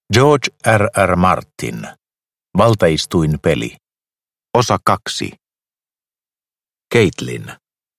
George R. Martin. Valtaistuinpeli. Osa 2. Caitlin.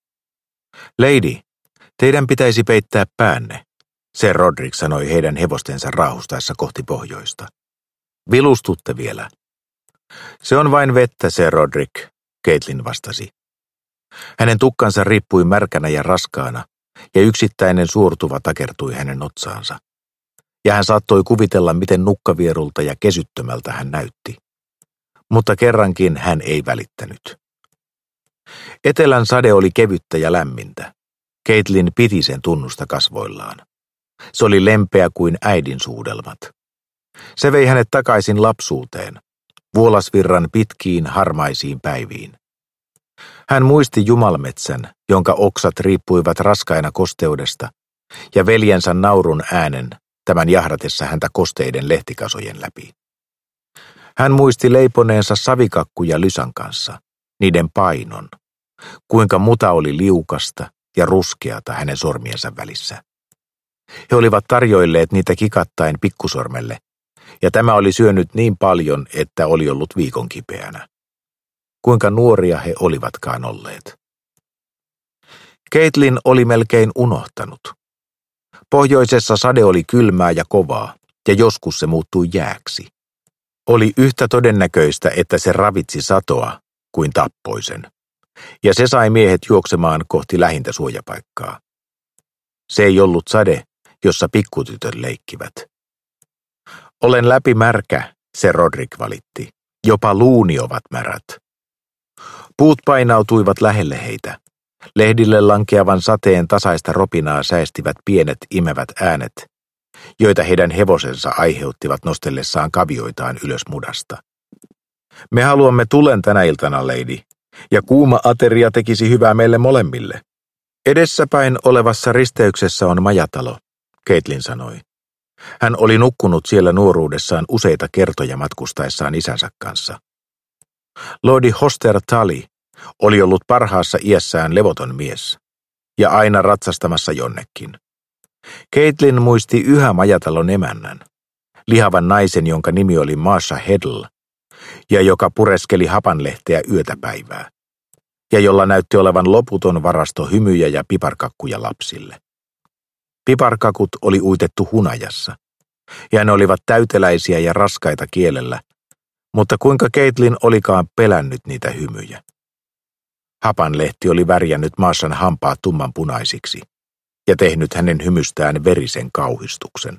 Lady, teidän pitäisi peittää päänne, Sir Roderick sanoi heidän hevostensa raahustaessa kohti pohjoista. Vilustutte vielä. Se on vain vettä, Sir Roderick, Caitlin vastasi. Hänen tukkansa riippui märkänä ja raskaana, ja yksittäinen suurtuva takertui hänen otsaansa. Ja hän saattoi kuvitella, miten nukkavierulta ja kesyttömältä hän näytti. Mutta kerrankin hän ei välittänyt. Etelän sade oli kevyttä ja lämmintä. Caitlin piti sen tunnusta kasvoillaan. Se oli lempeä kuin äidin suudelmat. Se vei hänet takaisin lapsuuteen, vuolasvirran pitkiin harmaisiin päiviin. Hän muisti jumalmetsän, jonka oksat riippuivat raskaina kosteudesta, ja veljensä naurun äänen tämän jahdatessa häntä kosteiden lehtikasojen läpi. Hän muisti leiponeensa savikakkuja Lysän kanssa, niiden painon, kuinka muta oli liukasta ja ruskeata hänen sormiensa välissä. He olivat tarjoilleet niitä kikattaen pikkusormelle, ja tämä oli syönyt niin paljon, että oli ollut viikon kipeänä. Kuinka nuoria he olivatkaan olleet. Caitlin oli melkein unohtanut. Pohjoisessa sade oli kylmää ja kovaa, ja joskus se muuttui jääksi. Oli yhtä todennäköistä, että se ravitsi satoa, kuin tappoi sen. Ja se sai miehet juoksemaan kohti lähintä suojapaikkaa. Se ei ollut sade, jossa pikkutytöt leikkivät. Olen läpi märkä, Sir Roderick valitti. Jopa luuni ovat märät. Puut painautuivat lähelle heitä. Lehdille lankeavan sateen tasaista ropinaa säestivät pienet imevät äänet, joita heidän hevosensa aiheuttivat nostellessaan kavioitaan ylös mudasta. Me haluamme tulen tänä iltana, lady, ja kuuma ateria tekisi hyvää meille molemmille. Edessäpäin olevassa risteyksessä on majatalo, Caitlin sanoi. Hän oli nukkunut siellä nuoruudessaan useita kertoja matkustaessaan isänsä kanssa. Lordi Hoster Tully oli ollut parhaassa iässään levoton mies, ja aina ratsastamassa jonnekin. Caitlin muisti yhä majatalon emännän, lihavan naisen, jonka nimi oli Marsha Heddle, ja joka pureskeli hapanlehteä yötä päivää, ja jolla näytti olevan loputon varasto hymyjä ja piparkakkuja lapsille. Piparkakut oli uitettu hunajassa, ja ne olivat täyteläisiä ja raskaita kielellä, mutta kuinka Caitlin olikaan pelännyt niitä hymyjä. Hapanlehti oli värjännyt Marshan hampaat tummanpunaisiksi ja tehnyt hänen hymystään verisen kauhistuksen.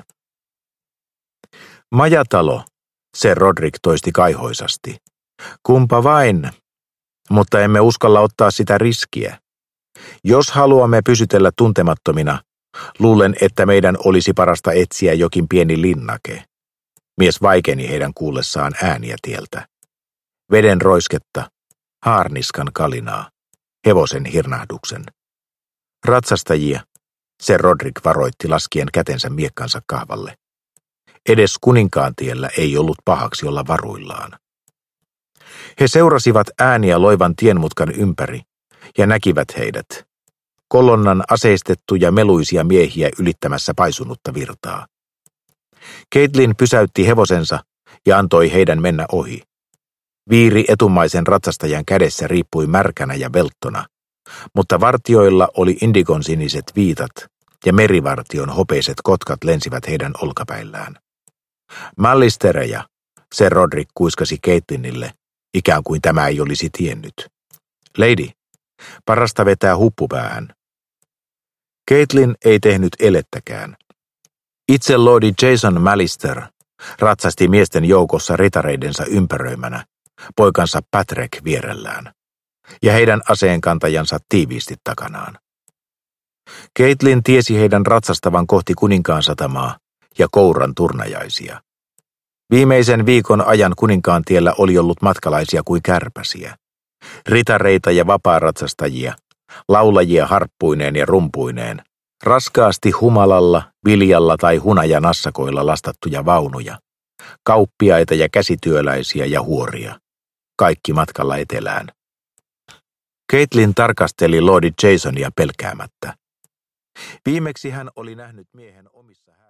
Majatalo, Sir Roderick toisti kaihoisasti. Kumpa vain, mutta emme uskalla ottaa sitä riskiä. Jos haluamme pysytellä tuntemattomina, luulen, että meidän olisi parasta etsiä jokin pieni linnake. Mies vaikeni heidän kuullessaan ääniä tieltä. Veden roisketta, haarniskan kalinaa, hevosen hirnahduksen. Ratsastajia, Sir Roderick varoitti laskien kätensä miekkansa kahvalle. Edes kuninkaantiellä ei ollut pahaksi olla varuillaan. He seurasivat ääniä loivan tienmutkan ympäri ja näkivät heidät, kolonnan aseistettuja meluisia miehiä ylittämässä paisunutta virtaa. Caitlin pysäytti hevosensa ja antoi heidän mennä ohi. Viiri etumaisen ratsastajan kädessä riippui märkänä ja velttona, mutta vartioilla oli indigonsiniset viitat ja merivartion hopeiset kotkat lensivät heidän olkapäillään. Mallistereja, Sir Roderick kuiskasi Caitlinille, ikään kuin tämä ei olisi tiennyt. Lady, parasta vetää huppupäähän. Caitlin ei tehnyt elettäkään. Itse Lordi Jason Mallister ratsasti miesten joukossa ritareidensa ympäröimänä, poikansa Patrick vierellään, ja heidän aseenkantajansa tiiviisti takanaan. Caitlin tiesi heidän ratsastavan kohti Kuninkaansatamaa ja Kouran turnajaisia. Viimeisen viikon ajan Kuninkaantiellä oli ollut matkalaisia kuin kärpäsiä, ritareita ja vapaaratsastajia, laulajia harppuineen ja rumpuineen, raskaasti humalalla, viljalla tai hunajanassakoilla lastattuja vaunuja, kauppiaita ja käsityöläisiä ja huoria, kaikki matkalla etelään. Caitlin tarkasteli Lordi Jasonia pelkäämättä. Viimeksi hän oli nähnyt miehen omissa